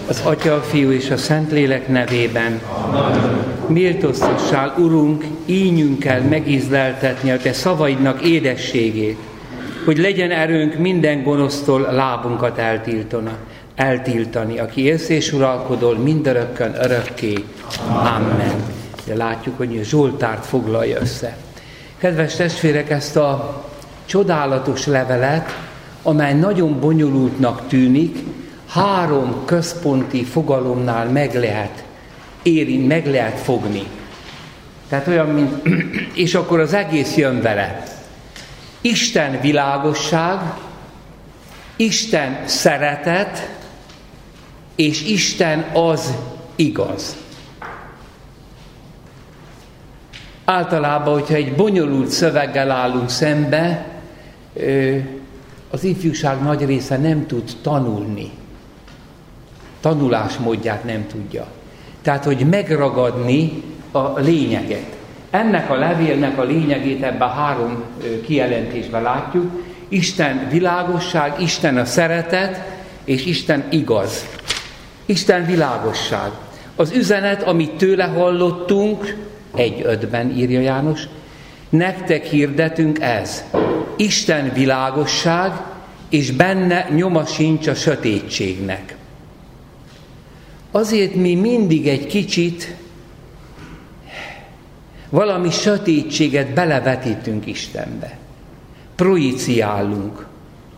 Az Atya, a Fiú és a Szentlélek nevében. Méltóztassál, Urunk, ínyünkkel megízleltetni a Te szavaidnak édességét, hogy legyen erőnk minden gonosztól lábunkat eltiltani, aki élsz és uralkodol mindörökkön örökké. Amen. De látjuk, hogy a Zsoltárt foglalja össze. Kedves testvérek, ezt a csodálatos levelet, amely nagyon bonyolultnak tűnik, 3 központi fogalomnál meg lehet fogni. Tehát olyan, mint, és akkor az egész jön vele. Isten világosság, Isten szeretet, és Isten az igaz. Általában, hogyha egy bonyolult szöveggel állunk szembe, az ifjúság nagy része nem tud tanulni. Tanulásmódját nem tudja. Tehát, hogy megragadni a lényeget. Ennek a levélnek a lényegét ebben a 3 kijelentésben látjuk. Isten világosság, Isten a szeretet, és Isten igaz. Isten világosság. Az üzenet, amit tőle hallottunk, 1:5-ben írja János, nektek hirdetünk ez. Isten világosság, és benne nyoma sincs a sötétségnek. Azért mi mindig egy kicsit valami sötétséget belevetítünk Istenbe. Projiciálunk.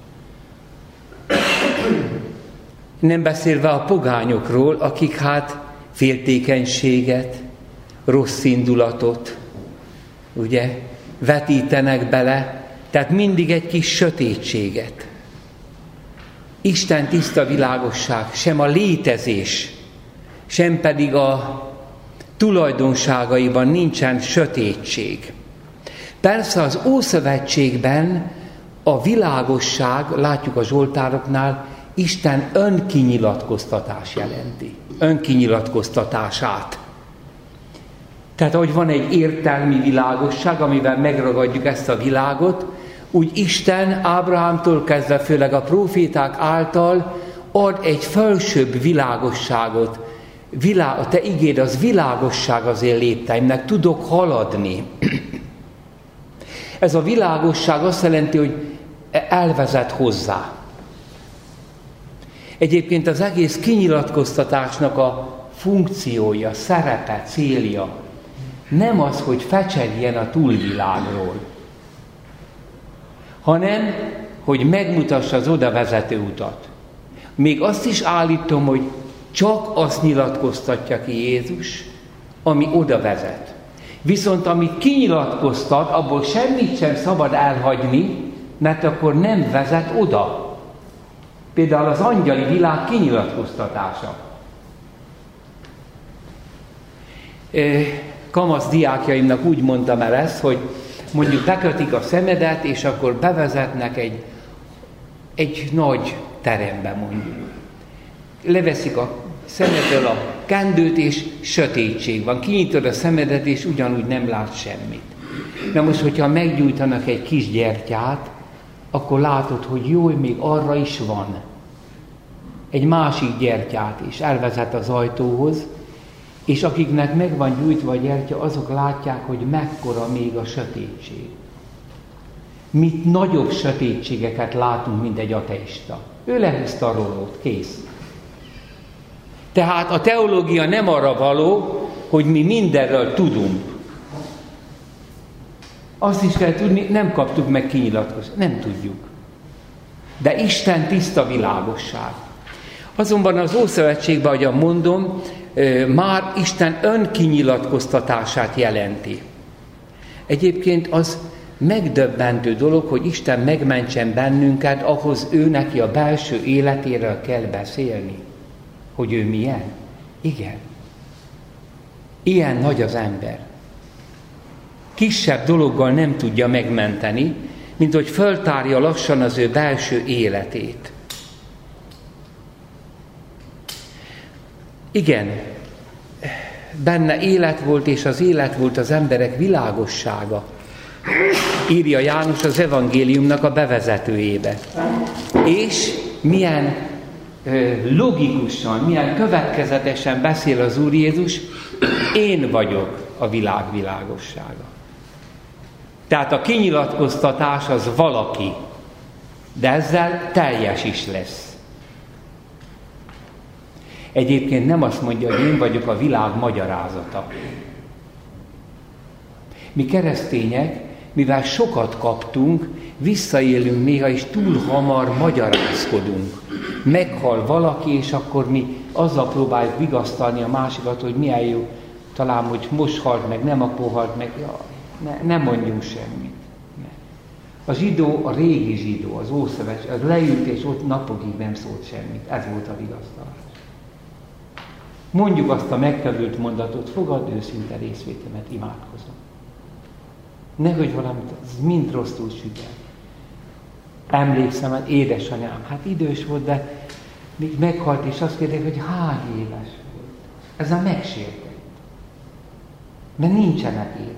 Nem beszélve a pogányokról, akik féltékenységet, rossz indulatot, ugye, vetítenek bele, tehát mindig egy kis sötétséget. Isten tiszta világosság, sem a létezés, sem pedig a tulajdonságaiban nincsen sötétség. Persze az Ószövetségben a világosság, látjuk a Zsoltároknál, Isten önkinyilatkoztatás jelenti. Önkinyilatkoztatását. Tehát, ahogy van egy értelmi világosság, amivel megragadjuk ezt a világot, úgy Isten Ábrahámtól kezdve, főleg a próféták által ad egy felsőbb világosságot. A te igéd az világosság az én lépteimnek, tudok haladni. Ez a világosság azt jelenti, hogy elvezet hozzá. Egyébként az egész kinyilatkoztatásnak a funkciója, szerepe, célja nem az, hogy fecsegjen a túlvilágról, hanem, hogy megmutassa az oda vezető utat. Még azt is állítom, hogy csak azt nyilatkoztatja ki Jézus, ami oda vezet. Viszont amit kinyilatkoztat, abból semmit sem szabad elhagyni, mert akkor nem vezet oda. Például az angyali világ kinyilatkoztatása. Kamasz diákjaimnak úgy mondtam el ezt, hogy mondjuk bekötik a szemedet, és akkor bevezetnek egy nagy terembe, mondjuk. Leveszik a szemedről a kendőt, és sötétség van. Kinyitod a szemedet, és ugyanúgy nem látsz semmit. Na most, hogyha meggyújtanak egy kis gyertyát, akkor látod, hogy jó, még arra is van. Egy másik gyertyát is elvezet az ajtóhoz, és akiknek meg van gyújtva a gyertya, azok látják, hogy mekkora még a sötétség. Mit nagyobb sötétségeket látunk, mint egy ateista. Ő lehúzta a rolót, kész. Tehát a teológia nem arra való, hogy mi mindenről tudunk. Azt is kell tudni, nem kaptuk meg kinyilatkozást, nem tudjuk. De Isten tiszta világosság. Azonban az Ószövetségben, ahogyan mondom, már Isten önkinyilatkoztatását jelenti. Egyébként az megdöbbentő dolog, hogy Isten megmentsen bennünket, ahhoz ő neki a belső életéről kell beszélni. Hogy ő milyen? Igen. Ilyen nagy az ember. Kisebb dologgal nem tudja megmenteni, mint hogy föltárja lassan az ő belső életét. Igen, benne élet volt, és az élet volt az emberek világossága. Írja János az evangéliumnak a bevezetőjébe. És milyen logikusan, milyen következetesen beszél az Úr Jézus, én vagyok a világ világossága. Tehát a kinyilatkoztatás az valaki, de ezzel teljes is lesz. Egyébként nem azt mondja, hogy én vagyok a világ magyarázata. Mi keresztények, mivel sokat kaptunk, visszaélünk néha, és túl hamar magyarázkodunk. Meghal valaki, és akkor mi azzal próbáljuk vigasztalni a másikat, hogy milyen jó, talán, hogy most halt meg, nem akkor halt meg. Ja, nem mondjunk semmit. Ne. A zsidó, a régi zsidó, az Ószövetség, az leült, és ott napokig nem szólt semmit. Ez volt a vigasztalás. Mondjuk azt a megkerült mondatot, fogadd őszinte részvétemet, imádkozom. Nehogy valamit, ez mind rosszul süt el. Emlékszem, hogy édesanyám, hát idős volt, de még meghalt, és azt kérdezik, hogy hány éves volt. Ezzel megsértett. Mert nincsenek évek.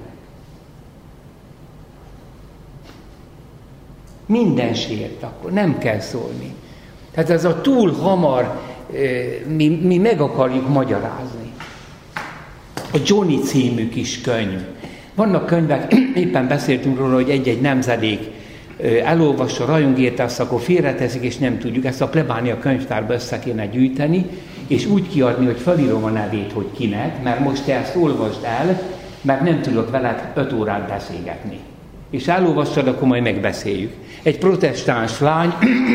Minden sért, akkor nem kell szólni. Tehát ez a túl hamar, mi meg akarjuk magyarázni. A Johnny című kis könyv. Vannak könyvek, éppen beszéltünk róla, hogy egy-egy nemzedék elolvassa, rajong érte, azt akkor félreteszik, és nem tudjuk. Ezt a plebánia könyvtárba össze kéne gyűjteni, és úgy kiadni, hogy felírom a nevét, hogy kinek, mert most te ezt olvasd el, mert nem tudok veled 5 órát beszélgetni. És elolvassad, akkor majd megbeszéljük. Egy protestáns lány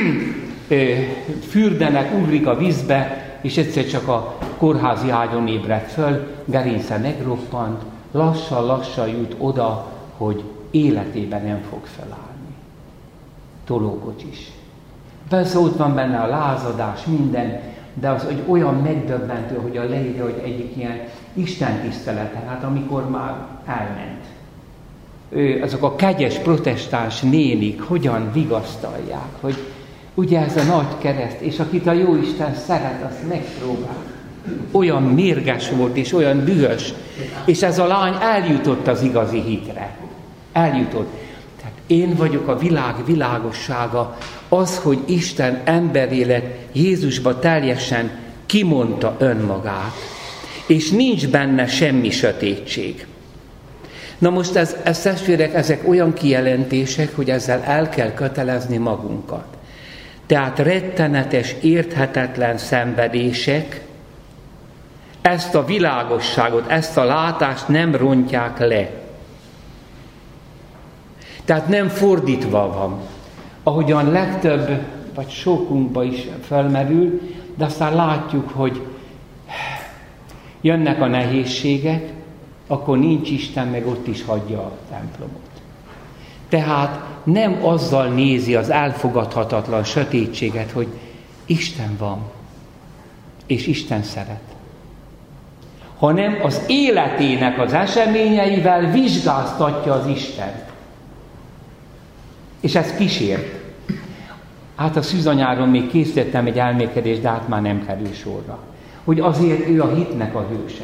fürdenek, ugrik a vízbe, és egyszer csak a kórházi ágyon ébredt föl, gerince megroppant, lassan jut oda, hogy életében nem fog felállni. Tolókocsis. Persze ott van benne a lázadás, minden, de az hogy olyan megdöbbentő, hogy a leírja, hogy egyik ilyen istentisztelete, hát amikor már elment. Azok a kegyes protestáns nénik hogyan vigasztalják, hogy ugye ez a nagy kereszt, és akit a Jóisten szeret, azt megpróbál. Olyan mérges volt, és olyan dühös, és ez a lány eljutott az igazi hitre. Eljutott. Tehát én vagyok a világ világossága, az, hogy Isten emberé lett, Jézusba teljesen kimondta önmagát, és nincs benne semmi sötétség. Na most ez testvérek, ezek olyan kijelentések, hogy ezzel el kell kötelezni magunkat. Tehát rettenetes, érthetetlen szenvedések ezt a világosságot, ezt a látást nem rontják le. Tehát nem fordítva van. Ahogyan legtöbb, vagy sokunkban is felmerül, de aztán látjuk, hogy jönnek a nehézségek, akkor nincs Isten, meg ott is hagyja a templomot. Tehát nem azzal nézi az elfogadhatatlan sötétséget, hogy Isten van, és Isten szeret, hanem az életének az eseményeivel vizsgáztatja az Istent. És ez kísért. Hát a szűzanyáron még készítettem egy elmékedést, de hát már nem kerül sorra. Hogy azért ő a hitnek a hőse.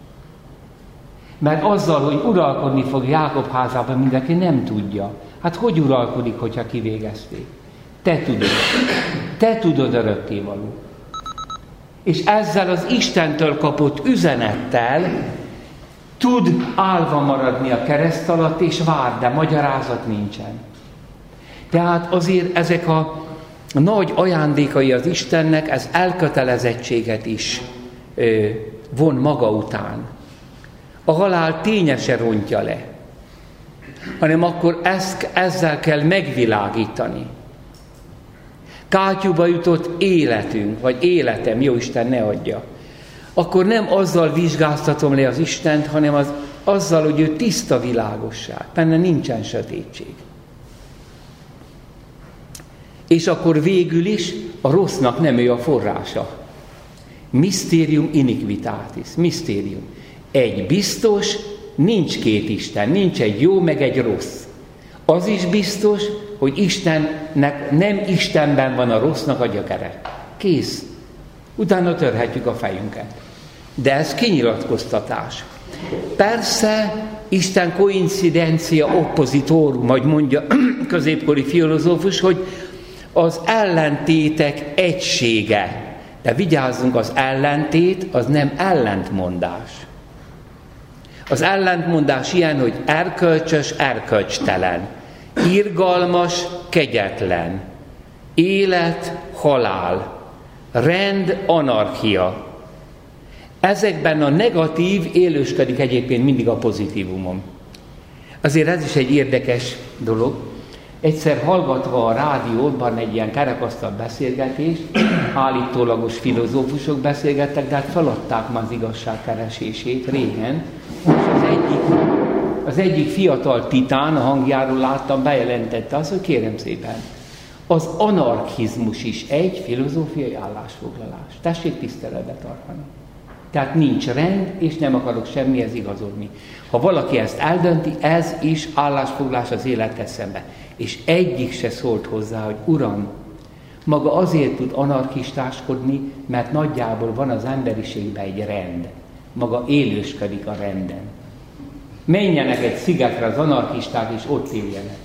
Mert azzal, hogy uralkodni fog Jákob házában, mindenki nem tudja. Hát hogy uralkodik, hogyha kivégezték? Te tudod. Te tudod örökkévaló. És ezzel az Istentől kapott üzenettel tud állva maradni a kereszt alatt, és vár, de magyarázat nincsen. Tehát azért ezek a nagy ajándékai az Istennek, ez elkötelezettséget is von maga után. A halál tényesen rontja le, hanem akkor ezzel kell megvilágítani. Kátyúba jutott életünk, vagy életem, jó Isten ne adja. Akkor nem azzal vizsgáztatom le az Istent, hanem azzal, hogy ő tiszta világosság, benne nincsen sötétség. És akkor végül is a rossznak nem ő a forrása. Mysterium iniquitatis, misztérium. Egy biztos, nincs két Isten, nincs egy jó, meg egy rossz. Az is biztos, hogy Istennek nem Istenben van a rossznak a gyökere. Kész. Utána törhetjük a fejünket. De ez kinyilatkoztatás. Persze, Isten koincidencia oppositorum, majd mondja középkori filozófus, hogy az ellentétek egysége. De vigyázzunk, az ellentét az nem ellentmondás. Az ellentmondás ilyen, hogy erkölcsös, erkölcstelen, irgalmas, kegyetlen, élet, halál, rend, anarchia. Ezekben a negatív élősködik egyébként mindig a pozitívumon. Azért ez is egy érdekes dolog. Egyszer hallgatva a rádióban egy ilyen kerekasztal beszélgetést, állítólagos filozófusok beszélgettek, de hát feladták már az igazság keresését régen. És az egyik fiatal titán, a hangjáról láttam, bejelentette azt, hogy kérem szépen, az anarchizmus is egy filozófiai állásfoglalás. Tessék tiszteletbe tartani. Tehát nincs rend, és nem akarok semmihez igazodni. Ha valaki ezt eldönti, ez is állásfoglalás az élethez szembe. És egyik se szólt hozzá, hogy Uram, maga azért tud anarchistáskodni, mert nagyjából van az emberiségben egy rend. Maga élősködik a renden. Menjenek egy szigetre az anarchisták, és ott éljenek.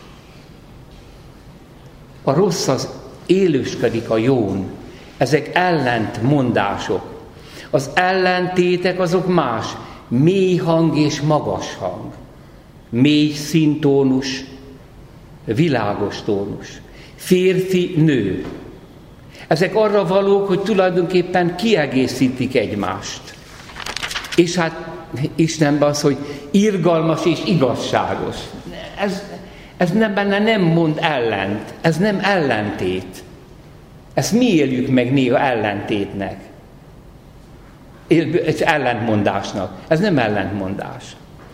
A rossz az élősködik a jón. Ezek ellentmondások. Az ellentétek azok más. Mély hang és magas hang. Mély színtónus, világos tónus. Férfi, nő. Ezek arra valók, hogy tulajdonképpen kiegészítik egymást. És hát Istenben az, hogy irgalmas és igazságos. Ez benne nem mond ellent. Ez nem ellentét. Ezt mi éljük meg néha ellentétnek. Ellentmondásnak. Ez nem ellentmondás.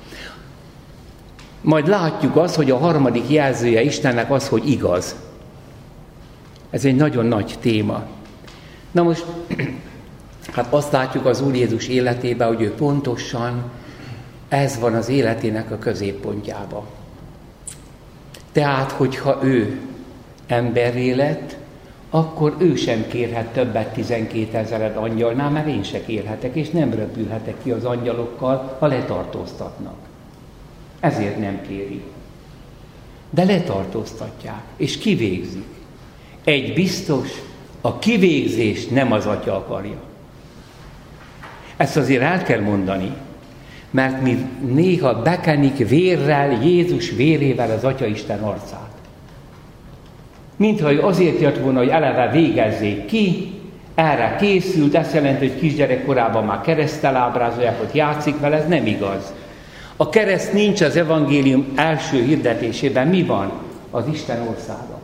Majd látjuk azt, hogy a harmadik jelzője Istennek az, hogy igaz. Ez egy nagyon nagy téma. Na most, hát azt látjuk az Úr Jézus életében, hogy ő pontosan ez van az életének a középpontjában. Tehát, hogyha ő emberré lett, akkor ő sem kérhet többet 12 000 angyalnál, mert én se kérhetek, és nem röpülhetek ki az angyalokkal, ha letartóztatnak. Ezért nem kéri. De letartóztatják, és kivégzik. Egy biztos, a kivégzést nem az Atya akarja. Ezt azért el kell mondani, mert mi néha bekenik vérrel, Jézus vérével az Atyaisten arcát. Mintha ő azért jött volna, hogy eleve végezzék ki, erre készült, ezt jelenti, hogy kisgyerekkorában már kereszttel ábrázolják, hogy játszik vele, ez nem igaz. A kereszt nincs az evangélium első hirdetésében. Mi van? Az Isten országa.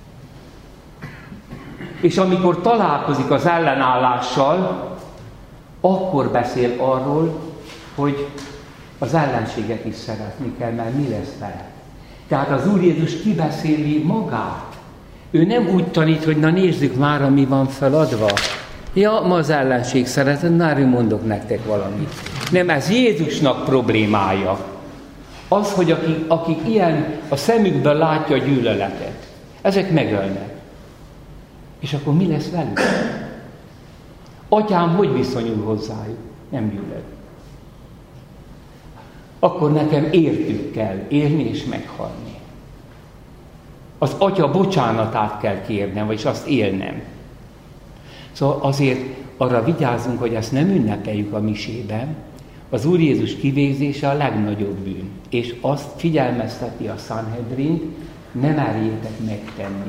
És amikor találkozik az ellenállással, akkor beszél arról, hogy az ellenséget is szeretni kell, mert mi lesz vele. Tehát az Úr Jézus kibeszéli magát. Ő nem úgy tanít, hogy na nézzük már, ami van feladva. Ja, ma az ellenség szeretet, már mondok nektek valamit. Nem, ez Jézusnak problémája. Az, hogy akik ilyen a szemükből látja a gyűlöletet, ezek megölnek. És akkor mi lesz velük? Atyám hogy viszonyul hozzájuk? Nem gyűlöl. Akkor nekem értük kell élni és meghalni. Az Atya bocsánatát kell kérnem, vagyis azt élnem. Szóval azért arra vigyázzunk, hogy ezt nem ünnepeljük a misében. Az Úr Jézus kivégzése a legnagyobb bűn. És azt figyelmezteti a Sanhedrint, ne merjétek megtenni.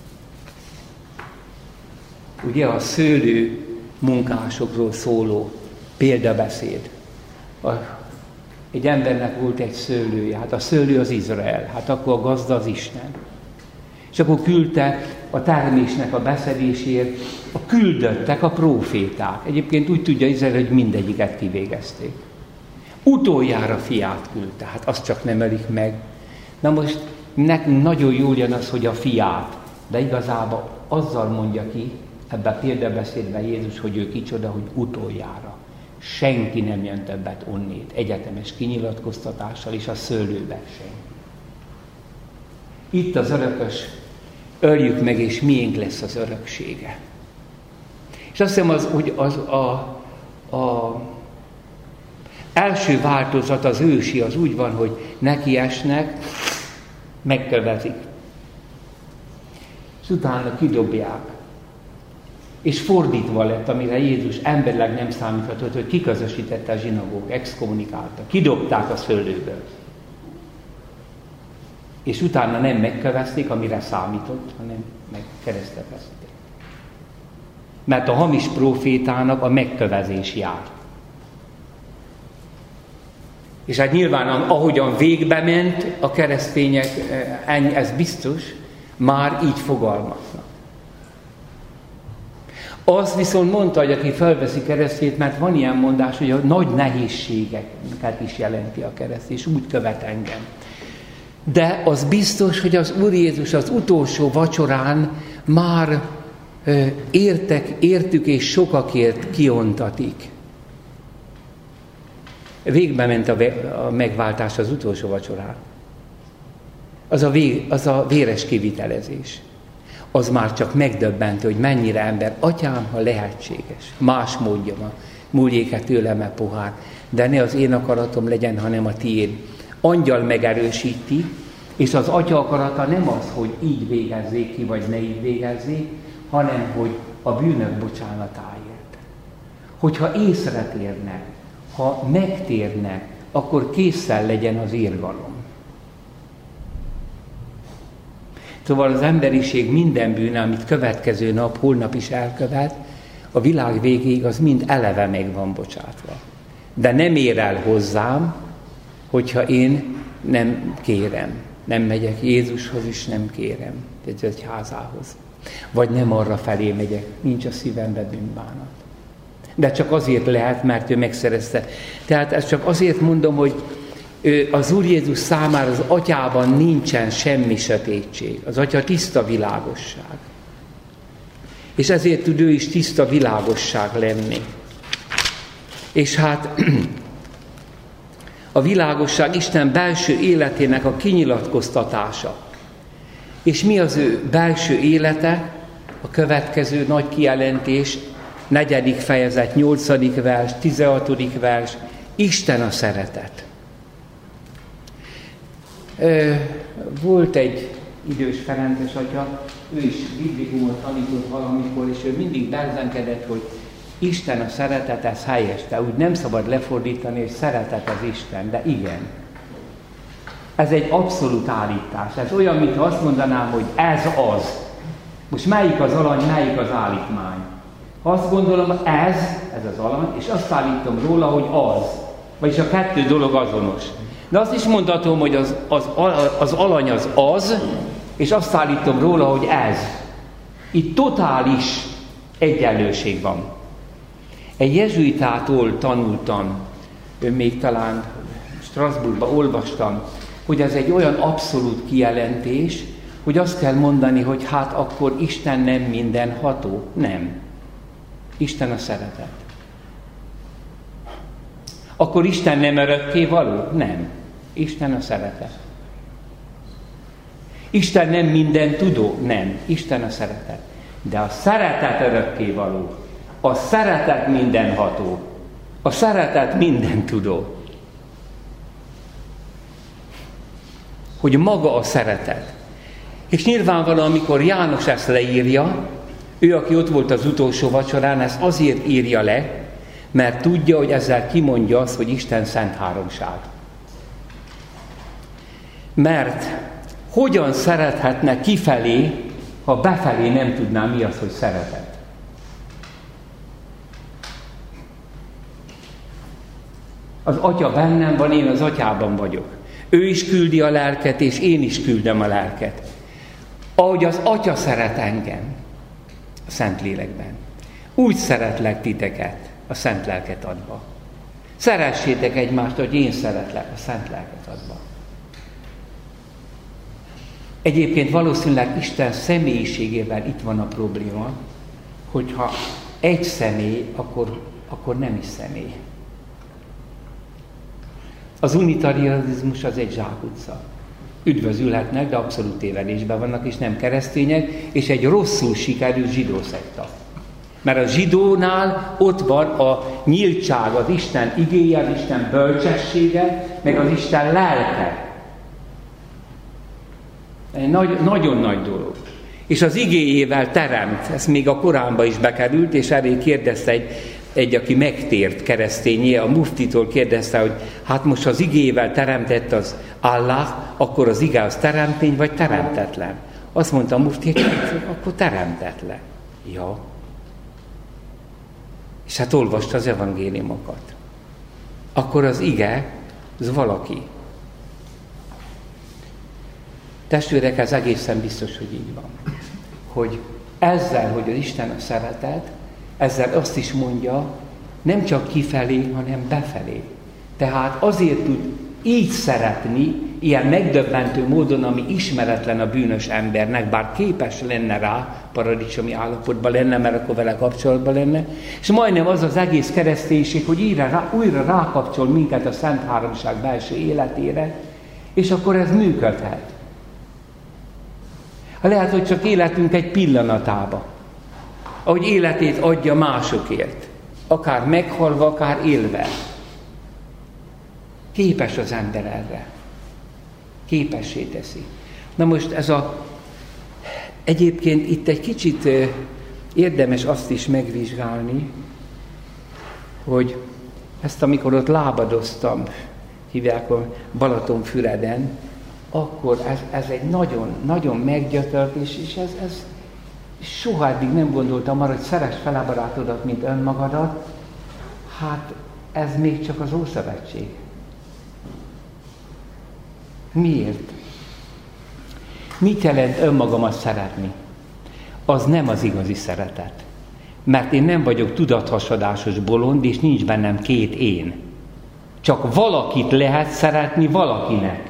Ugye a szőlő munkásokról szóló példabeszéd. Egy embernek volt egy szőlője, hát a szőlő az Izrael, hát akkor a gazda az Isten. És akkor küldte a termésnek a beszedésért a küldöttek, a próféták. Egyébként úgy tudja Izrael, hogy mindegyiket kivégezték. Utoljára fiát küldte, hát azt csak nem ölik meg. Na most nekünk nagyon jól jön az, hogy a fiát, de igazából azzal mondja ki, ebben a példabeszédben Jézus, hogy ő kicsoda, hogy utoljára. Senki nem jön többet onnét, egyetemes kinyilatkoztatással, és a szőlőben senki. Itt az örökös, öljük meg, és miénk lesz az öröksége. És azt hiszem, hogy az első változat, az ősi, az úgy van, hogy nekiesnek, megkövezik. És utána kidobják. És fordítva lett, amire Jézus emberileg nem számíthatott, hogy kiközösítette a zsinagóg, exkommunikálta, kidobták a szőlőből. És utána nem megkövezték, amire számított, hanem meg keresztre feszítették. Mert a hamis prófétának a megkövezés jár. És hát nyilván, ahogyan végbe ment, a keresztények, ez biztos, már így fogalmaznak. Azt viszont mondta, hogy aki felveszi keresztjét, mert van ilyen mondás, hogy a nagy nehézségeket is jelenti a kereszt, és úgy követ engem. De az biztos, hogy az Úr Jézus az utolsó vacsorán már értük és sokakért kiontatik. Végbe ment a megváltás az utolsó vacsorán. Az a véres kivitelezés. Az már csak megdöbbentő, hogy mennyire ember, atyám, ha lehetséges. Más módja van. Múljék-e tőlem a pohár, de ne az én akaratom legyen, hanem a tiéd. Angyal megerősíti, és az atya akarata nem az, hogy így végezzék ki, vagy ne így végezzék, hanem hogy a bűnök bocsánatáért. Hogyha észretérnek, ha megtérnek, akkor készen legyen az irgalom. Szóval az emberiség minden bűne, amit következő nap, holnap is elkövet, a világ végéig az mind eleve meg van bocsátva. De nem ér el hozzám, hogyha én nem kérem. Nem megyek Jézushoz is, nem kérem egy egyházához. Vagy nem arra felé megyek, nincs a szívembe bűnbánat. De csak azért lehet, mert ő megszerezte. Tehát ezt csak azért mondom, hogy az Úr Jézus számára az atyában nincsen semmi sötétség. Az atya tiszta világosság. És ezért tud ő is tiszta világosság lenni. És hát a világosság Isten belső életének a kinyilatkoztatása. És mi az ő belső élete? A következő nagy kijelentés, 4. fejezet, 8. vers, 16. vers, Isten a szeretet. Volt egy idős ferences atya, ő is biblikumot tanított valamikor, és ő mindig berzenkedett, hogy Isten a szeretet, ez helyes, de úgy nem szabad lefordítani, hogy szeretet az Isten, de igen. Ez egy abszolút állítás. Ez olyan, mintha azt mondanám, hogy ez az. Most melyik az alany, melyik az állítmány? Ha azt gondolom, ez az alany, és azt állítom róla, hogy az. Vagyis a kettő dolog azonos. De azt is mondhatom, hogy az alany az, és azt állítom róla, hogy ez. Itt totális egyenlőség van. Egy jezsuitától tanultam, még talán Strasbourgban olvastam, hogy ez egy olyan abszolút kijelentés, hogy azt kell mondani, hogy hát akkor Isten nem mindenható. Nem. Isten a szeretet. Akkor Isten nem örökkévaló? Nem. Isten a szeretet. Isten nem minden tudó? Nem. Isten a szeretet. De a szeretet örökkévaló. A szeretet mindenható. A szeretet minden tudó. Hogy maga a szeretet. És nyilvánvalóan, amikor János ezt leírja, ő, aki ott volt az utolsó vacsorán, ezt azért írja le, mert tudja, hogy ezzel kimondja azt, hogy Isten szent háromság. Mert hogyan szerethetne kifelé, ha befelé nem tudná, mi az, hogy szeretet? Az atya bennem van, én az atyában vagyok. Ő is küldi a lelket, és én is küldöm a lelket. Ahogy az atya szeret engem a Szentlélekben, úgy szeretlek titeket a Szent Lelket adva. Szeressétek egymást, hogy én szeretlek a Szent Lelket adva. Egyébként valószínűleg Isten személyiségével itt van a probléma, hogyha egy személy, akkor nem is személy. Az unitarianizmus az egy zsákutca. Üdvözülhetnek, de abszolút tévedésben vannak, és nem keresztények, és egy rosszul sikerült zsidó szekta. Mert a zsidónál ott van a nyíltság, az Isten igéje, az Isten bölcsessége, meg az Isten lelke. Egy nagyon nagy dolog. és az igéjével teremt. Ez még a Koránba is bekerült, és erre kérdezte egy aki megtért keresztényé, a muftitól kérdezte, hogy hát most az igéjével teremtett az Allah, akkor az ige az teremtény, vagy teremtetlen? Azt mondta a mufti, hogy akkor teremtetlen. Ja. És hát olvasta az evangéliumokat. Akkor az ige, az valaki. Testvérek, ez egészen biztos, hogy így van. Hogy ezzel, hogy az Isten a szeretet, ezzel azt is mondja, nem csak kifelé, hanem befelé. Tehát azért tud így szeretni, ilyen megdöbbentő módon, ami ismeretlen a bűnös embernek, bár képes lenne rá, paradicsomi állapotban lenne, mert akkor vele kapcsolatban lenne, és majdnem az az egész kereszténység, hogy újra rákapcsol minket a Szent Háromság belső életére, és akkor ez működhet. Lehet, hogy csak életünk egy pillanatába, ahogy életét adja másokért, akár meghalva, akár élve. Képes az ember erre. Képessé teszi. Na most egyébként itt egy kicsit érdemes azt is megvizsgálni, hogy ezt amikor ott lábadoztam, hívják a Balatonfüreden, akkor ez egy nagyon, nagyon meggyötört, és ez soha eddig nem gondoltam arra, hogy szeress fel a barátodat, mint önmagadat. Hát ez még csak az Ószövetség. Miért? Mit jelent önmagamat szeretni? Az nem az igazi szeretet. Mert én nem vagyok tudathasadásos bolond, és nincs bennem két én. Csak valakit lehet szeretni valakinek.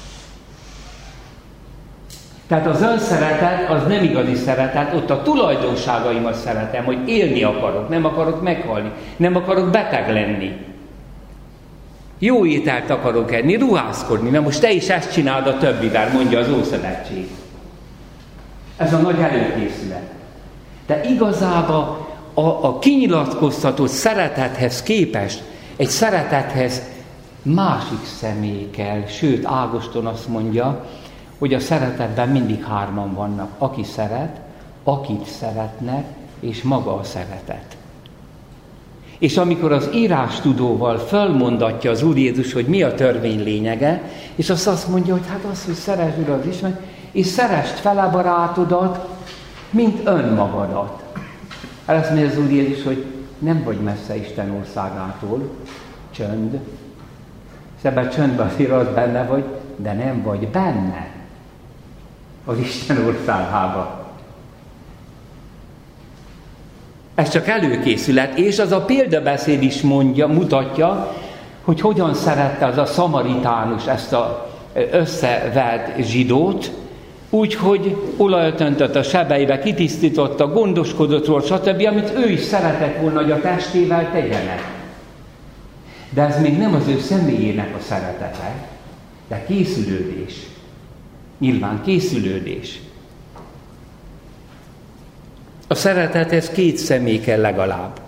Tehát az önszeretet az nem igazi szeretet, ott a tulajdonságaimat szeretem, hogy élni akarok, nem akarok meghalni, nem akarok beteg lenni. Jó ételt akarok enni, ruházkodni. Na most te is ezt csináld a többivel, mondja az Ószövetség. Ez a nagy előkészület. De igazából a kinyilatkoztatott szeretethez képest egy szeretethez másik személy kell. Sőt, Ágoston azt mondja, hogy a szeretetben mindig hárman vannak. Aki szeret, akit szeretnek, és maga a szeretet. És amikor az írástudóval fölmondatja az Úr Jézus, hogy mi a törvény lényege, és azt mondja, hogy hát az, hogy szeresd Urat Isten, és szeresd fel a barátodat, mint önmagadat. Azt mondja az Úr Jézus, hogy nem vagy messze Isten országától, csönd. És ebben csöndben azért az benne vagy, de nem vagy benne az Isten országában. Ez csak előkészület, és az a példabeszéd is mutatja, hogy hogyan szerette az a szamaritánus ezt az összevert zsidót, úgyhogy olajat öntött a sebeibe, kitisztította, gondoskodott róla, stb., amit ő is szeretett volna, hogy a testével tegyenek. De ez még nem az ő személyének a szeretete, de készülődés. Nyilván készülődés. A szeretethez két személy kell legalább.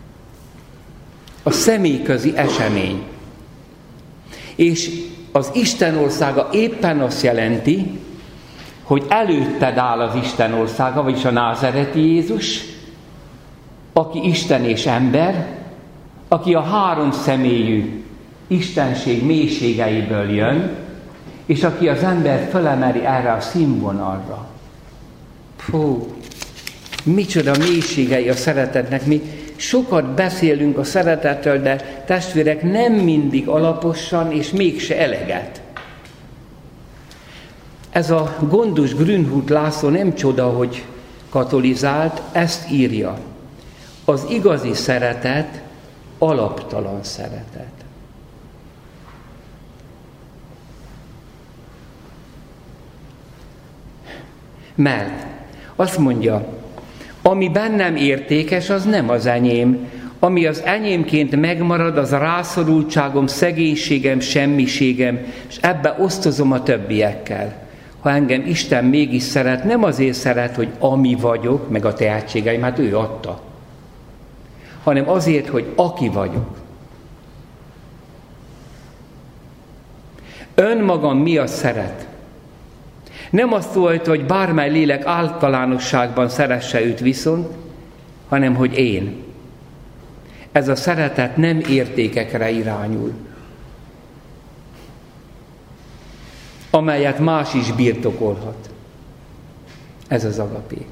A személyközi esemény. És az Isten országa éppen azt jelenti, hogy előtted áll az Isten országa, vagyis a názareti Jézus, aki Isten és ember, aki a három személyű istenség mélységeiből jön, és aki az ember fölemeli erre a színvonalra. Fú, micsoda mélységei a szeretetnek. Mi sokat beszélünk a szeretetről, de testvérek, nem mindig alaposan, és mégse eleget. Ez a gondos Grünhut László nem csoda, hogy katolizált, ezt írja. Az igazi szeretet alaptalan szeretet. Mert azt mondja, ami bennem értékes, az nem az enyém. Ami az enyémként megmarad, az a rászorultságom, szegénységem, semmiségem, és ebbe osztozom a többiekkel. Ha engem Isten mégis szeret, nem azért szeret, hogy ami vagyok, meg a tehetségeim, hát ő adta, hanem azért, hogy aki vagyok. Önmagam miatt szeret. Nem azt szólta, hogy bármely lélek általánosságban szeresse őt viszont, hanem hogy én. Ez a szeretet nem értékekre irányul, amelyet más is birtokolhat. Ez az agapé.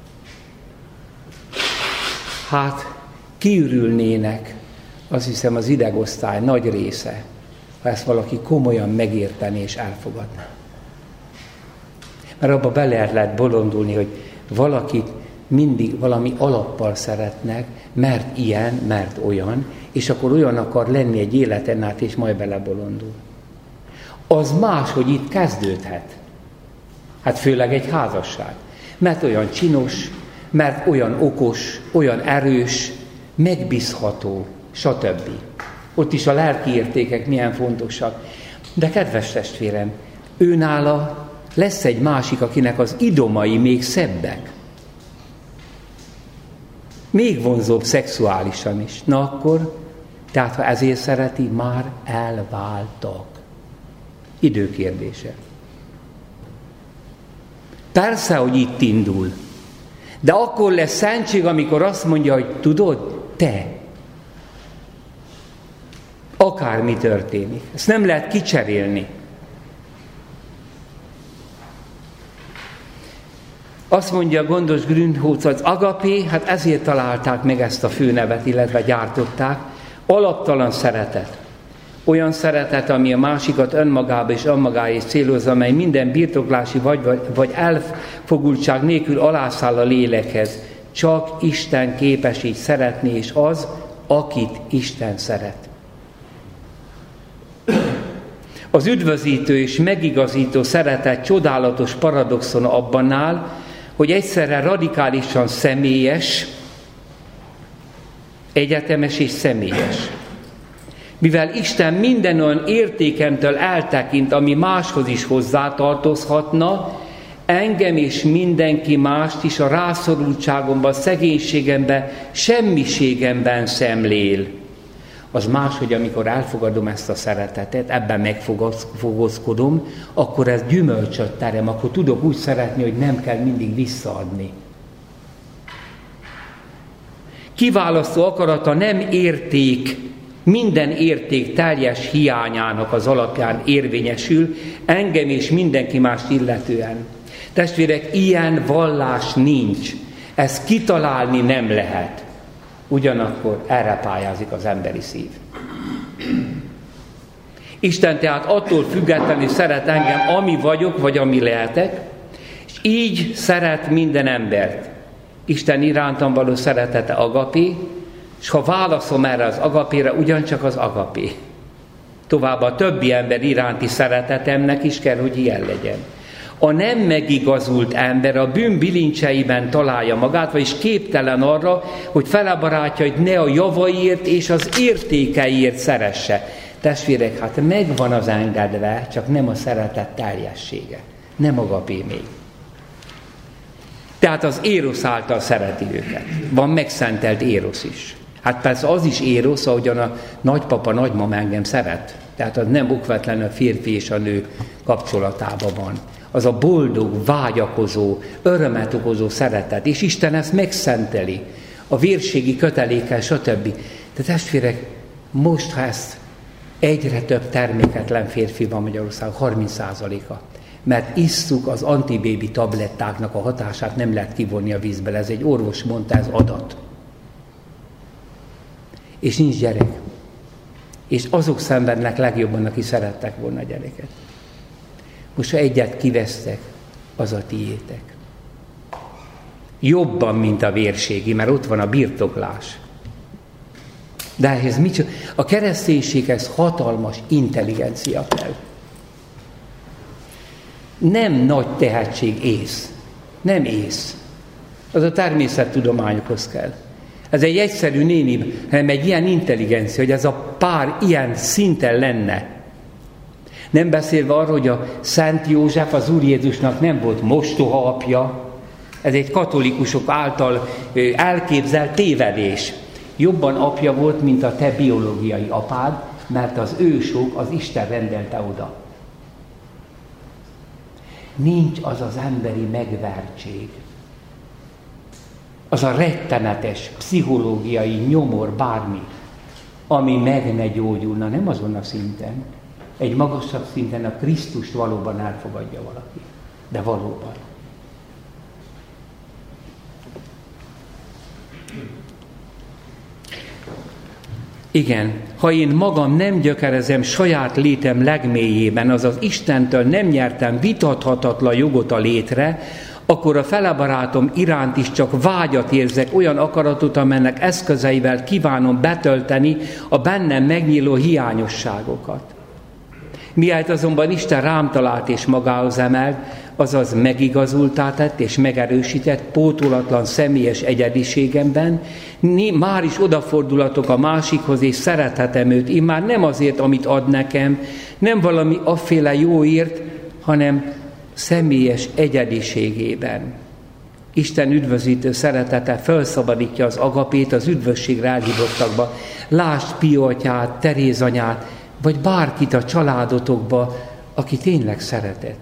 Hát kiürülnének, azt hiszem, az idegosztály nagy része, ha ezt valaki komolyan megértené és elfogadná. Mert abba bele lehet bolondulni, hogy valakit mindig valami alappal szeretnek, mert ilyen, mert olyan, és akkor olyan akar lenni egy életen át, és majd belebolondul. Az más, hogy itt kezdődhet. Hát főleg egy házasság. Mert olyan csinos, mert olyan okos, olyan erős, megbízható, stb. Ott is a lelki értékek milyen fontosak. De kedves testvérem, őnála lesz egy másik, akinek az idomai még szebbek. Még vonzóbb szexuálisan is. Na akkor, tehát ha ezért szereti, már elváltak. Időkérdése. Persze, hogy itt indul. De akkor lesz szentség, amikor azt mondja, hogy tudod, te. Akármi történik. Ezt nem lehet kicserélni. Azt mondja a gondos Grünholz, az agapé, hát ezért találták meg ezt a főnevet, illetve gyártották, alaptalan szeretet. Olyan szeretet, ami a másikat önmagába és önmagáért célozza, amely minden birtoklási vagy elfogultság nélkül alászáll a lélekhez. Csak Isten képes így szeretni, és az, akit Isten szeret. Az üdvözítő és megigazító szeretet csodálatos paradoxon abban áll, hogy egyszerre radikálisan személyes, egyetemes és személyes. Mivel Isten minden olyan értékemtől eltekint, ami máshoz is hozzátartozhatna, engem és mindenki mást is a rászorultságomban, szegénységemben, semmiségemben szemlél. Az más, hogy amikor elfogadom ezt a szeretetet, ebben megfogózkodom, akkor ez gyümölcsöt terem, akkor tudok úgy szeretni, hogy nem kell mindig visszaadni. Kiválasztó akarata nem érték, minden érték teljes hiányának az alapján érvényesül, engem és mindenki mást illetően. Testvérek, ilyen vallás nincs. Ezt kitalálni nem lehet. Ugyanakkor erre pályázik az emberi szív. Isten tehát attól függetlenül szeret engem, ami vagyok, vagy ami lehetek, és így szeret minden embert. Isten irántam való szeretete agapé, és ha válaszom erre az agapére, ugyancsak az agapé. Továbbá a többi ember iránti szeretetemnek is kell, hogy ilyen legyen. A nem megigazult ember a bűn bilincseiben találja magát, vagyis képtelen arra, hogy fele barátjait ne a javaiért és az értékeiért szeresse. Testvérek, hát megvan az engedve, csak nem a szeretet teljessége. Nem agapé még. Tehát az érosz által szereti őket. Van megszentelt érosz is. Hát persze az is érosz, ahogyan a nagypapa, nagymama engem szeret. Tehát az nem okvetlen a férfi és a nő kapcsolatában van. Az a boldog, vágyakozó, örömet okozó szeretet. És Isten ezt megszenteli. A vérségi kötelékkel, stb. De testvérek, most, ha ezt egyre több terméketlen férfi van Magyarországon, 30%-a. Mert isszuk az antibébi tablettáknak a hatását, nem lehet kivonni a vízből. Ez egy orvos mondta, ez adat. És nincs gyerek. És azok szenvednek legjobban, akik szerettek volna gyereket. Most ha egyet kivesztek, az a tiétek. Jobban, mint a vérségi, mert ott van a birtoklás. De ehhez micsoda? A kereszténységhez hatalmas intelligencia kell. Nem nagy tehetség ész. Nem ész. Az a természettudományokhoz kell. Ez egy egyszerű néni, hanem egy ilyen intelligencia, hogy ez a pár ilyen szinten lenne. Nem beszélve arról, hogy a Szent József az Úr Jézusnak nem volt mostoha apja. Ez egy katolikusok által elképzelt tévedés. Jobban apja volt, mint a te biológiai apád, mert az ősok az Isten rendelte oda. nincs az az emberi megvertség. Az a rettenetes pszichológiai nyomor, bármi, ami meg ne gyógyulna, nem azon a szinten. Egy magasabb szinten a Krisztust valóban elfogadja valaki. De valóban. Igen, ha én magam nem gyökerezem saját létem legmélyében, azaz Istentől nem nyertem vitathatatlan jogot a létre, akkor a felebarátom iránt is csak vágyat érzek, olyan akaratot, amennek eszközeivel kívánom betölteni a bennem megnyíló hiányosságokat. Mielőtt azonban Isten rám talált és magához emelt, azaz megigazultá tett és megerősített pótolatlan személyes egyediségemben, már is odafordulatok a másikhoz, és szerethetem őt, immár nem azért, amit ad nekem, nem valami afféle jóért, hanem személyes egyediségében. Isten üdvözítő szeretete felszabadítja az agapét az üdvösségre elhívottakba. Lásd Pio atyát, Teréz anyát, vagy bárkit a családotokba, aki tényleg szeretett.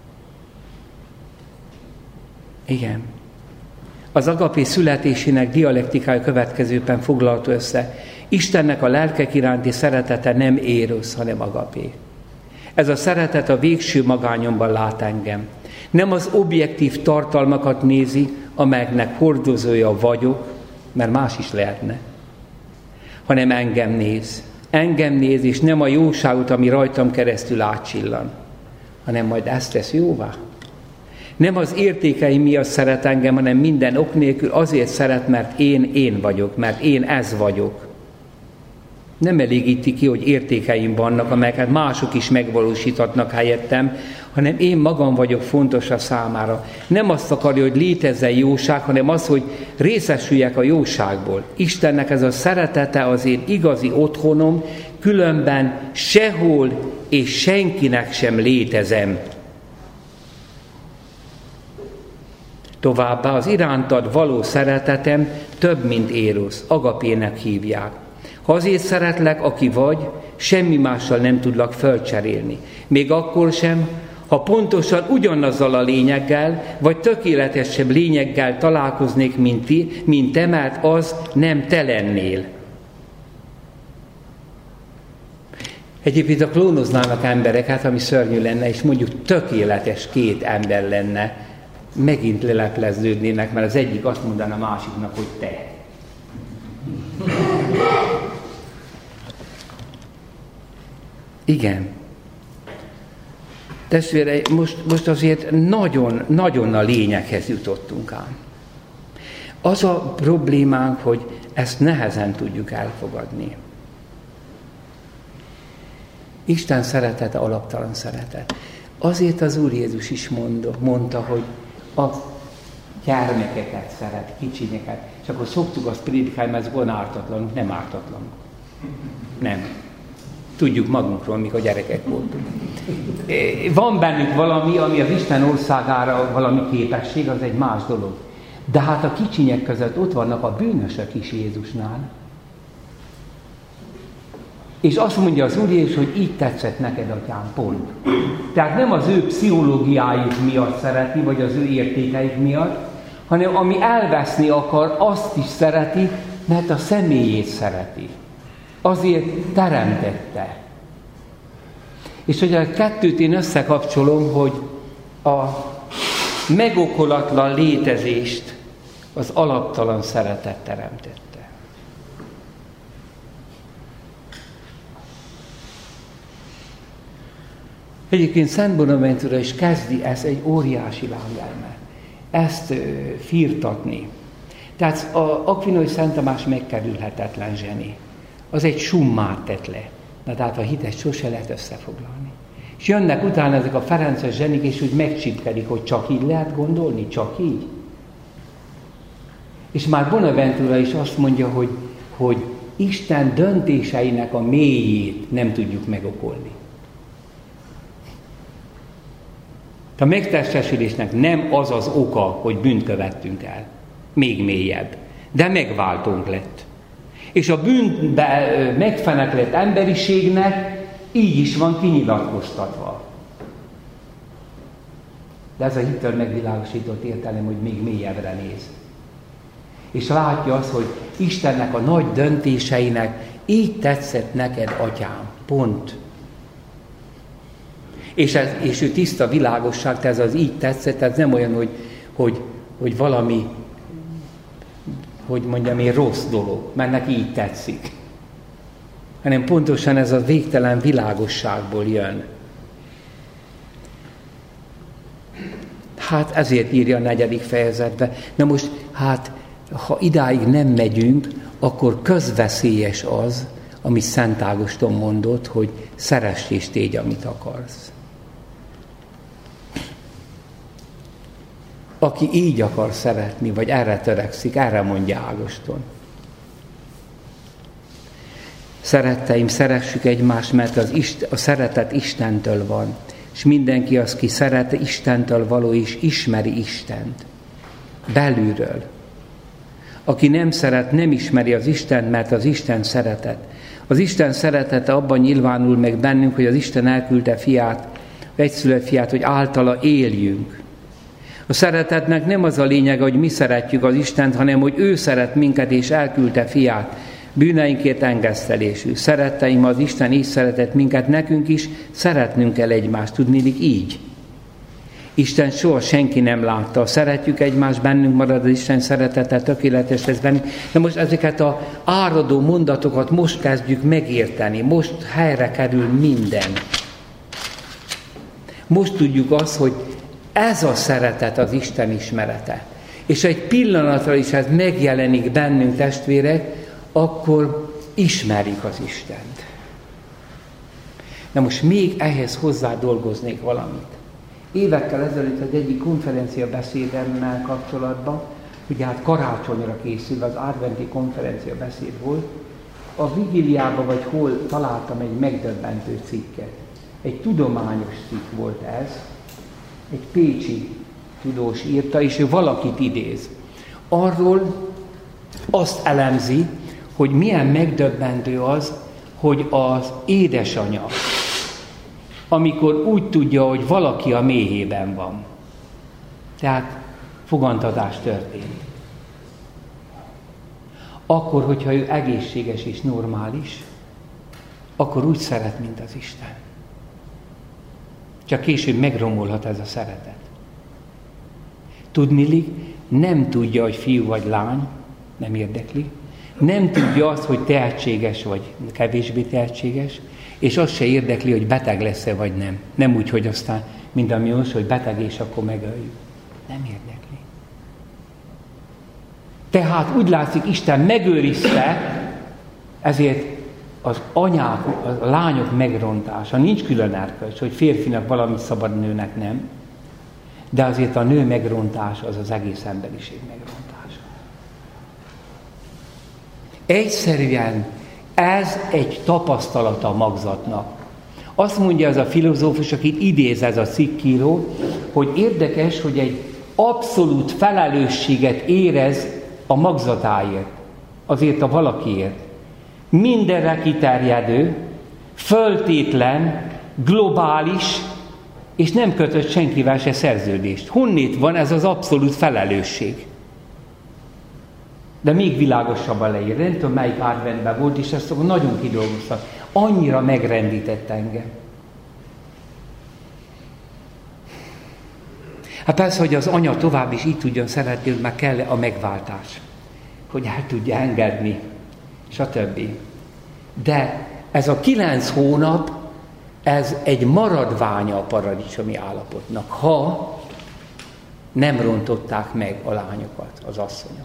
Igen. Az agapé születésének dialektikája következőben foglalta össze. Istennek a lelkek iránti szeretete nem érosz, hanem agapé. Ez a szeretet a végső magányomban lát engem. Nem az objektív tartalmakat nézi, amelyeknek hordozója vagyok, mert más is lehetne, hanem engem néz. Engem néz, és nem a jóságot, ami rajtam keresztül átcsillan, hanem majd ezt tesz jóvá. Nem az értékeim miatt szeret engem, hanem minden ok nélkül azért szeret, mert én vagyok, mert én ez vagyok. Nem elégíti ki, hogy értékeim vannak, amelyeket mások is megvalósíthatnak helyettem, hanem én magam vagyok fontos a számára. Nem azt akarja, hogy létezzen jóság, hanem az, hogy részesüljek a jóságból. Istennek ez a szeretete az én igazi otthonom, különben sehol és senkinek sem létezem. Továbbá az irántad való szeretetem több, mint érosz, agapének hívják. Ha azért szeretlek, aki vagy, semmi mással nem tudlak fölcserélni. Még akkor sem, ha pontosan ugyanazzal a lényeggel, vagy tökéletesebb lényeggel találkoznék, mint te, mert az nem te lennél. Egyébként a klónoznának embereket, ami szörnyű lenne, és mondjuk tökéletes két ember lenne, megint lelepleződnének, mert az egyik azt mondaná a másiknak, hogy te. Igen. Testvérei, most azért nagyon a lényeghez jutottunk ám. Az a problémánk, hogy ezt nehezen tudjuk elfogadni. Isten szeretete alaptalan szeretet. Azért az Úr Jézus is mondta, hogy a gyermekeket szeret, kicsinyeket. És akkor szoktuk azt prédikálni, mert ezek ártatlanok, nem ártatlanok. Nem. Tudjuk magunkról, mikor gyerekek voltunk. Van bennük valami, ami az Isten országára valami képesség, az egy más dolog. De hát a kicsinyek között ott vannak a bűnösök is Jézusnál. És azt mondja az Úr Jézus, hogy így tetszett neked, atyám, pont. Tehát nem az ő pszichológiájuk miatt szereti, vagy az ő értékeik miatt, hanem ami elveszni akar, azt is szereti, mert a személyét szereti. Azért teremtette. És hogy a kettőt én összekapcsolom, hogy a megokolatlan létezést az alaptalan szeretet teremtette. Egyébként Szent Bonaventura is kezdi ezt egy óriási lángelme. Ezt firtatni. Tehát az Akvinói Szent Tamás megkerülhetetlen zseni. Az egy summát tett le. Na tehát a hitet sose lehet összefoglalni. És jönnek utána ezek a ferences zsenik, és úgy megcsipkedik, hogy csak így lehet gondolni, csak így. És már Bonaventura is azt mondja, hogy Isten döntéseinek a mélyét nem tudjuk megokolni. A megtestesülésnek nem az az oka, hogy bűnt követtünk el. Még mélyebb. De megváltónk lett. És a bűnbe megfeneklett emberiségnek így is van kinyilatkoztatva. De ez a hittel megvilágosított értelem, hogy még mélyebbre néz. És látja azt, hogy Istennek a nagy döntéseinek így tetszett neked, atyám. Pont. És ő tiszta világosság, tehát ez az így tetszett, ez nem olyan, hogy valami, hogy mondjam én, rossz dolog, mert neki így tetszik. Hanem pontosan ez a végtelen világosságból jön. Hát ezért írja a 4. fejezetbe. Na most, hát, ha idáig nem megyünk, akkor közveszélyes az, amit Szent Ágoston mondott, hogy szeress és tégy, amit akarsz. Aki így akar szeretni, vagy erre törekszik, erre mondja Ágoston. Szeretteim, szeressük egymást, mert a szeretet Istentől van, és mindenki az, ki szeret Istentől való, és ismeri Istent. Belülről. Aki nem szeret, nem ismeri az Istent, mert az Isten szeretet. Az Isten szeretete abban nyilvánul meg bennünk, hogy az Isten elküldte fiát, egyszülött fiát, hogy általa éljünk. A szeretetnek nem az a lényeg, hogy mi szeretjük az Istent, hanem hogy ő szeret minket, és elküldte fiát, bűneinkért engesztelésű. Szeretteim, az Isten így szeretett minket, nekünk is szeretnünk kell egymást, tudniillik így. Isten soha senki nem látta. Szeretjük egymást, bennünk marad az Isten szeretete, tökéletes lesz bennünk. De most ezeket az áradó mondatokat most kezdjük megérteni. Most helyre kerül minden. Most tudjuk azt, hogy ez a szeretet az Isten ismerete. És egy pillanatra is ez megjelenik bennünk, testvérek, akkor ismerjük az Istent. Na most még ehhez hozzá dolgoznék valamit. Évekkel ezelőtt egy egyik konferencia beszédemmel kapcsolatban, ugye hát karácsonyra készül, az adventi konferencia beszéd volt, a vigíliában vagy hol találtam egy megdöbbentő cikket. Egy tudományos cikk volt ez, egy pécsi tudós írta, és ő valakit idéz. Arról azt elemzi, hogy milyen megdöbbentő az, hogy az édesanya, amikor úgy tudja, hogy valaki a méhében van, tehát fogantatás történt, akkor, hogyha ő egészséges és normális, akkor úgy szeret, mint az Isten. Csak később megromolhat ez a szeretet. Tudniillik, nem tudja, hogy fiú vagy lány, nem érdekli, nem tudja azt, hogy tehetséges vagy kevésbé tehetséges, és azt se érdekli, hogy beteg lesz-e vagy nem. Nem úgy, hogy aztán, mint ami most, hogy beteg és akkor megöljük. Nem érdekli. Tehát úgy látszik, Isten megőrizte, ezért az anyák, a lányok megrontása, nincs külön erkölcs, hogy férfinak valamit szabad, nőnek nem, de azért a nő megrontása az az egész emberiség megrontása. Egyszerűen ez egy tapasztalata a magzatnak. Azt mondja ez a filozófus, akit idéz ez a cikkíró, hogy érdekes, hogy egy abszolút felelősséget érez a magzatáért, azért a valakiért. Mindenre kiterjedő, föltétlen, globális, és nem kötött senkivel se szerződést. Honnét van ez az abszolút felelősség? De még világosabban leír. Nem tudom, melyik adventben volt, és ezt nagyon kidolgoztam. Annyira megrendített engem. Hát persze, hogy az anya tovább is így tudjon szeretni, hogy már kell a megváltás. Hogy el tudja engedni, stb. De ez a 9 hónap, ez egy maradványa a paradicsomi állapotnak, ha nem rontották meg a lányokat, az asszonyokat.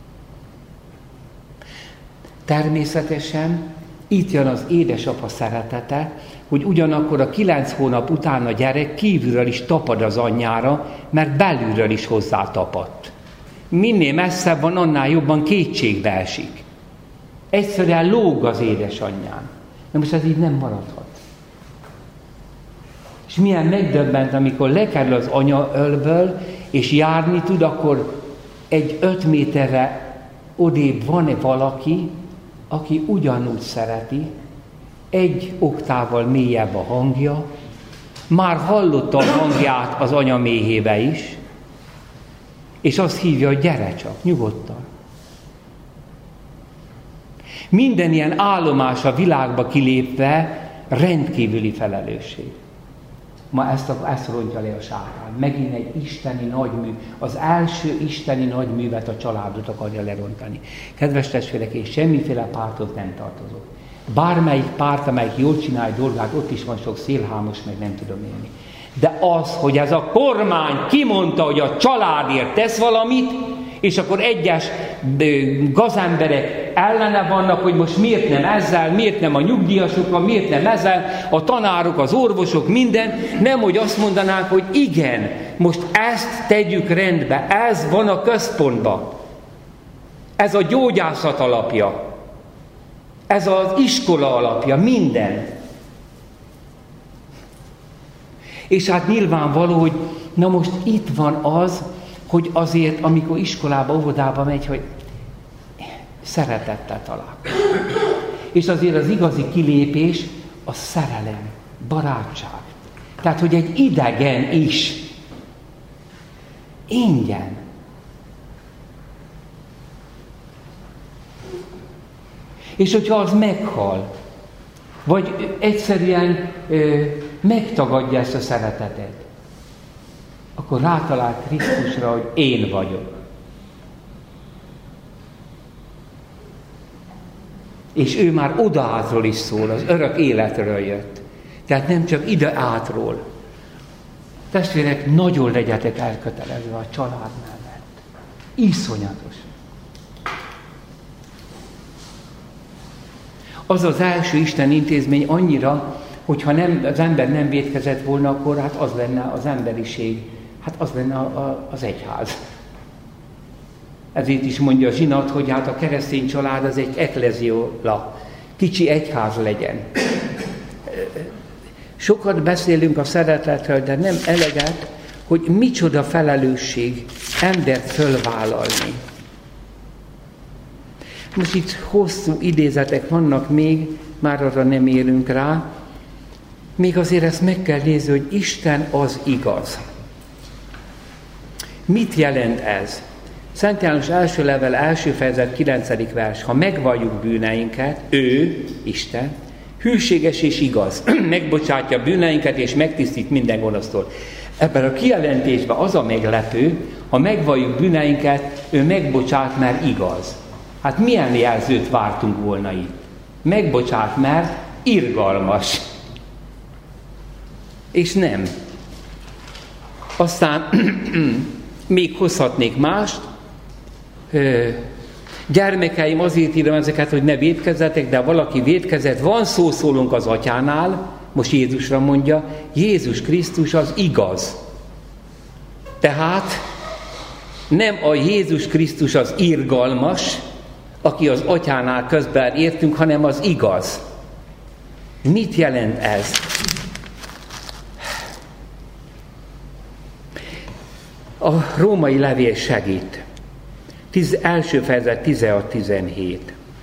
Természetesen itt jön az édesapa szeretete, hogy ugyanakkor a 9 hónap után a gyerek kívülről is tapad az anyjára, mert belülről is hozzá tapadt. Minél messzebb van, annál jobban kétségbe esik. Egyszerűen lóg az édesanyján. Na most ez így nem maradhat. És milyen megdöbbent, amikor lekerül az anya ölből, és járni tud, akkor egy 5 méterre odébb van-e valaki, aki ugyanúgy szereti, 1 oktával mélyebb a hangja, Már hallotta a hangját az anya méhébe is, és azt hívja, hogy gyere csak, nyugodtan. Minden ilyen állomás a világba kilépve rendkívüli felelősség. Ma ezt rontja le a sátán. Megint egy isteni nagymű, az első isteni nagyművet, a családot akarja lerontani. Kedves testvérek, és semmiféle pártot nem tartozok. Bármelyik párt, amelyik jól csinálja dolgát, ott is van sok szélhámos, meg nem tudom élni. De az, hogy ez a kormány kimondta, hogy a családért tesz valamit, és akkor egyes gazemberek ellene vannak, hogy most miért nem ezzel, miért nem a nyugdíjasokkal, miért nem ezzel, a tanárok, az orvosok, minden, nem, hogy azt mondanák, hogy igen, most ezt tegyük rendbe, ez van a központban. Ez a gyógyászat alapja, ez az iskola alapja, minden. És hát nyilvánvaló, hogy na most itt van az, hogy azért, amikor iskolába, óvodába megy, hogy szeretettel találkozik. És azért az igazi kilépés a szerelem, barátság. Tehát, hogy egy idegen is ingyen. És hogyha az meghal, vagy egyszerűen megtagadja ezt a szeretetet, akkor rátalál Krisztusra, hogy én vagyok. És ő már odaátról is szól, az örök életről jött. Tehát nem csak ide átról. Testvérek, nagyon legyetek elkötelezve a család mellett. Iszonyatos. Az az első Isten intézmény annyira, hogyha az ember nem vétkezett volna, akkor hát az lenne az emberiség, hát az lenne az egyház. Ezért is mondja a zsinat, hogy hát a keresztény család az egy ekleziola, kicsi egyház legyen. Sokat beszélünk a szeretetről, de nem eleget, hogy micsoda felelősség embert fölvállalni. Most itt hosszú idézetek vannak még, már arra nem érünk rá, még azért ezt meg kell nézni, hogy Isten az igaz. Mit jelent ez? Szent János első levél, első fejezet, 9. vers. Ha megvalljuk bűneinket, ő, Isten, hűséges és igaz, megbocsátja bűneinket és megtisztít minden gonosztól. Ebben a kijelentésben az a meglepő, ha megvalljuk bűneinket, ő megbocsát, mert igaz. Hát milyen jelzőt vártunk volna itt? Megbocsát, mert irgalmas. És nem. Aztán még hozhatnék mást. Gyermekeim, azért írom ezeket, hogy ne vétkezzetek, de valaki vétkezett, van szószólunk az atyánál, most Jézusra mondja, Jézus Krisztus az igaz. Tehát nem a Jézus Krisztus az irgalmas, aki az atyánál közben értünk, hanem az igaz. Mit jelent ez? A római levél segít. Első fejezet 16-17.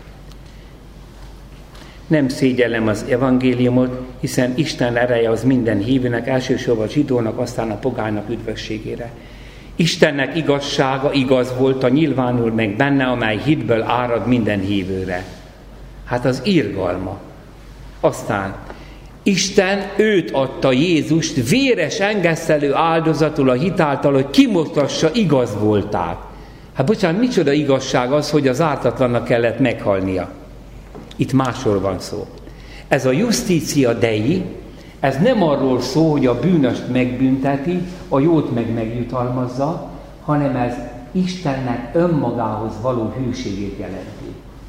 Nem szégyellem az evangéliumot, hiszen Isten ereje az minden hívőnek, elsősorban a zsidónak, aztán a pogánynak üdvösségére. Istennek igazsága igaz volt, a nyilvánul meg benne, amely hitből árad minden hívőre. Hát az irgalma. Aztán Isten őt adta, Jézust, véres engesztelő áldozatul a hitáltal, hogy kimutassa igaz voltát. Hát bocsánat, micsoda igazság az, hogy az ártatlannak kellett meghalnia. Itt másról van szó. Ez a justícia dei, ez nem arról szól, hogy a bűnöst megbünteti, a jót meg megjutalmazza, hanem ez Istennek önmagához való hűségét jelenti.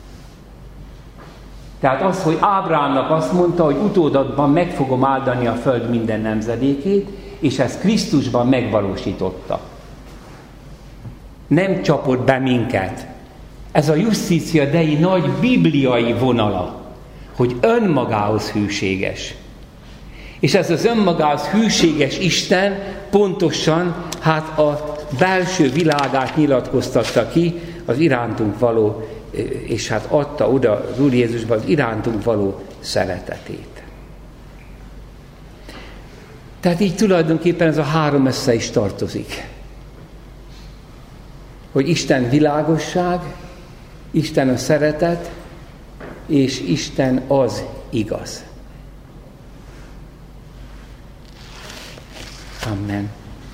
Tehát az, hogy Ábrámnak azt mondta, hogy utódadban meg fogom áldani a föld minden nemzedékét, és ezt Krisztusban megvalósította. Nem csapott be minket. Ez a justícia dei nagy bibliai vonala, hogy önmagához hűséges. És ez az önmagához hűséges Isten pontosan hát a belső világát nyilatkoztatta ki, az irántunk való, és hát adta oda az Úr Jézusban az irántunk való szeretetét. Tehát így tulajdonképpen ez a három össze is tartozik. Hogy Isten világosság, Isten a szeretet, és Isten az igaz. Amen.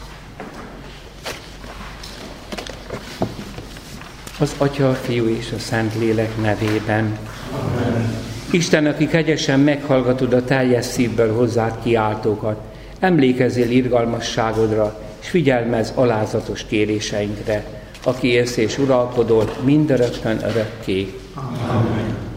Az Atya, a Fiú és a Szentlélek nevében. Amen. Isten, aki kegyesen meghallgatod a teljes szívből hozzád kiáltókat, emlékezzél irgalmasságodra, és figyelmezz alázatos kéréseinkre, aki élsz és uralkodol mindörökkön örökké. Amen.